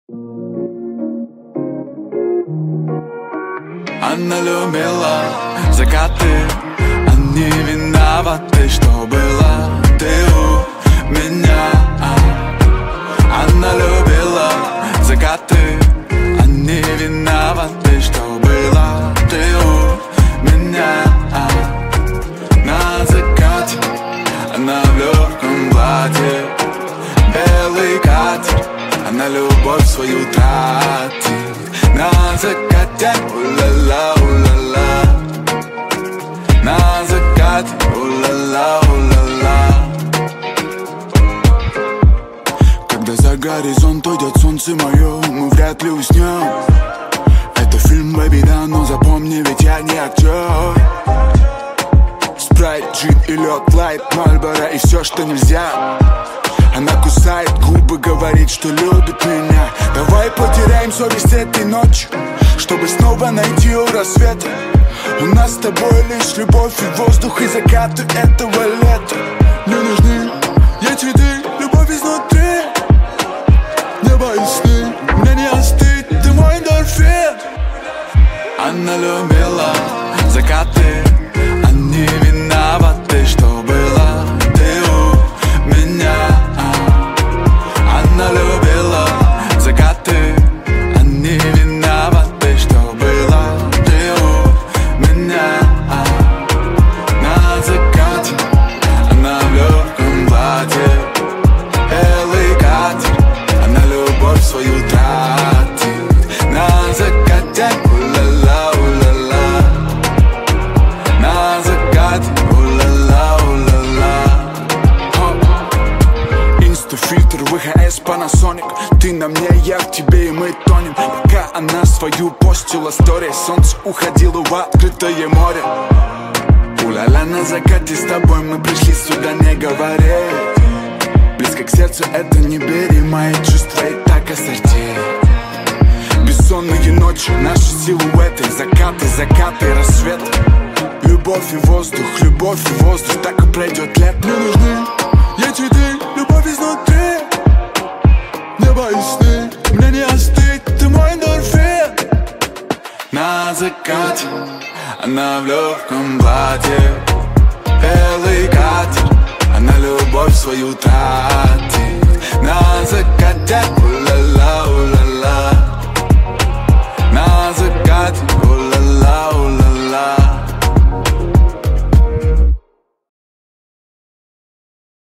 Она любила закаты, они виноваты, что было ты у меня. Она любила закаты, они виноваты, что было ты у меня. На закате она в легком платье, белый катер, она любовь свою тратит. На закате, у-ла-ла, у-ла-ла. На закате, у-ла-ла, у-ла-ла. Когда за горизонт уйдет солнце мое, мы вряд ли уснем. Это фильм, бэби, да, но запомни, ведь я не актер. Спрайт, джин и лед, лайт, Мальборо и все, что нельзя. Она кусает губы, говорит, что любит меня. Давай потеряем совесть этой ночью, чтобы снова найти у рассвета. У нас с тобой лишь любовь и воздух, и закаты этого лета. Мне нужны ей цветы, любовь изнутри. Небо и сны, мне не остыть, ты мой эндорфин. Она любила закаты, они виноваты, что было ты у меня. Она любила закаты, они виноваты, что было ты у меня. На закате она в легком платье, белый катер, она любовь свою тратит. На закате, у-ла-ла, у-ла-ла. На закате, у-ла-ла, у-ла-ла. Инстафильтр, ВХС, Panasonic. Ты на мне, я в тебе, и мы тонем. Пока она свою постила story, солнце уходило в открытое море. У-ла-ла, на закате с тобой мы пришли сюда не говорить. Близко к сердцу это не бери, мои чувства и так ассорти. Бессонные ночи, наши силуэты, закаты, рассветы. Любовь и воздух, так и пройдет лето. Мне нужны ей цветы, любовь изнутри. Небо и сны, мне не остыть, ты мой эндорфин. На закате она в легком платье, белый катер, она любовь свою тратит. На закате, у-ла-ла, у-ла-ла. На закате